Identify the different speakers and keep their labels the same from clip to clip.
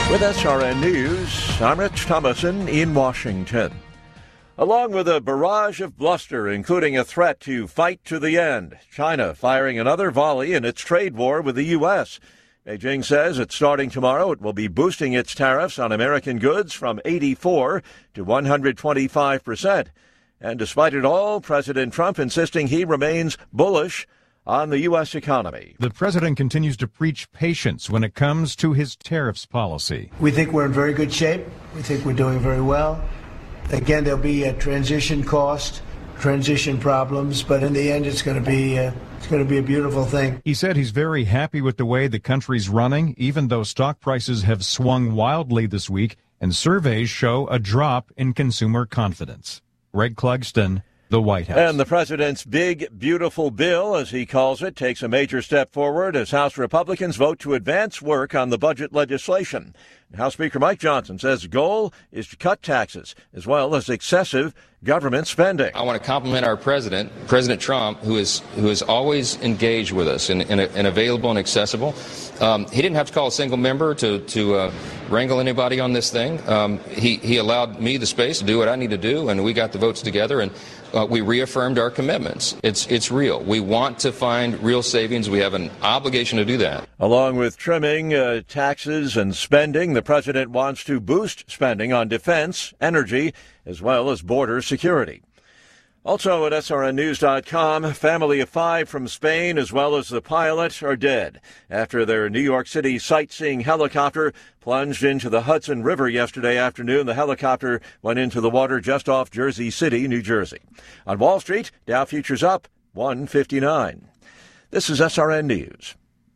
Speaker 1: With SRN News, I'm Rich Thomason in Washington. Along with a barrage of bluster, including a threat to fight to the end, China firing another volley in its trade war with the U.S. Beijing says that starting tomorrow it will be boosting its tariffs on American goods from 84 to 125%. And despite it all, President Trump insisting he remains bullish on the U.S. economy.
Speaker 2: The president continues to preach patience when it comes to his tariffs policy.
Speaker 3: We think we're in very good shape. We think we're doing very well. Again, there'll be a transition cost, transition problems, but in the end, it's going to be a beautiful thing.
Speaker 2: He said he's very happy with the way the country's running, even though stock prices have swung wildly this week and surveys show a drop in consumer confidence. Greg Clugston, the White House.
Speaker 1: And the president's big, beautiful bill, as he calls it, takes a major step forward as House Republicans vote to advance work on the budget legislation. House Speaker Mike Johnson says the goal is to cut taxes as well as excessive government spending.
Speaker 4: I want to compliment our president, President Trump, who is always engaged with us and available and accessible. He didn't have to call a single member to wrangle anybody on this thing. He allowed me the space to do what I need to do, and we got the votes together, and we reaffirmed our commitments. It's real. We want to find real savings. We have an obligation to do that.
Speaker 1: Along with trimming taxes and spending, the president wants to boost spending on defense, energy, as well as border security. Also at SRNnews.com, a family of 5 from Spain, as well as the pilot, are dead after their New York City sightseeing helicopter plunged into the Hudson River yesterday afternoon. The helicopter went into the water just off Jersey City, New Jersey. On Wall Street, Dow futures up 159. This is SRN News.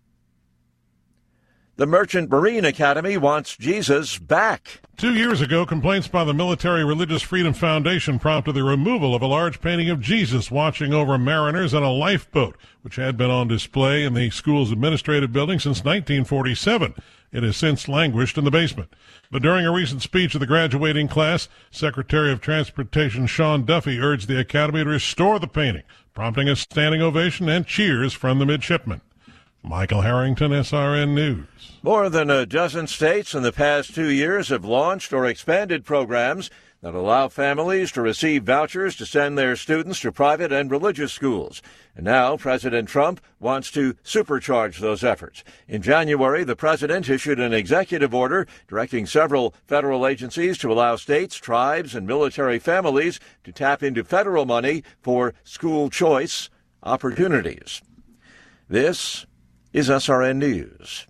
Speaker 1: The Merchant Marine Academy wants Jesus back.
Speaker 5: 2 years ago, complaints by the Military Religious Freedom Foundation prompted the removal of a large painting of Jesus watching over mariners on a lifeboat, which had been on display in the school's administrative building since 1947. It has since languished in the basement. But during a recent speech to the graduating class, Secretary of Transportation Sean Duffy urged the Academy to restore the painting, prompting a standing ovation and cheers from the midshipmen. Michael Harrington, SRN News.
Speaker 1: More than a dozen states in the past 2 years have launched or expanded programs that allow families to receive vouchers to send their students to private and religious schools. And now President Trump wants to supercharge those efforts. In January, the president issued an executive order directing several federal agencies to allow states, tribes, and military families to tap into federal money for school choice opportunities. This is SRN News.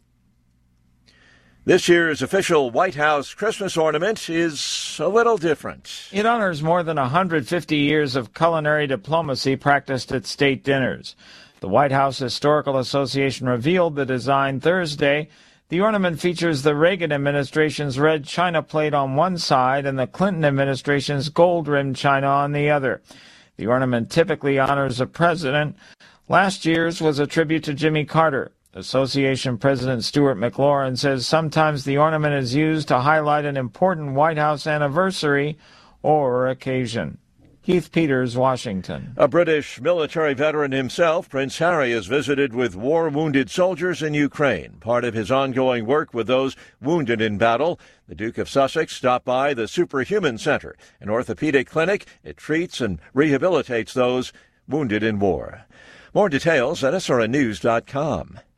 Speaker 1: This year's official White House Christmas ornament is a little different.
Speaker 6: It honors more than 150 years of culinary diplomacy practiced at state dinners. The White House Historical Association revealed the design Thursday. The ornament features the Reagan administration's red china plate on one side and the Clinton administration's gold-rimmed china on the other. The ornament typically honors a president. Last year's was a tribute to Jimmy Carter. Association President Stuart McLaurin says sometimes the ornament is used to highlight an important White House anniversary or occasion. Keith Peters, Washington.
Speaker 1: A British military veteran himself, Prince Harry, has visited with war-wounded soldiers in Ukraine. Part of his ongoing work with those wounded in battle, the Duke of Sussex stopped by the Superhuman Center, an orthopedic clinic. It treats and rehabilitates those wounded in war. More details at SRNnews.com.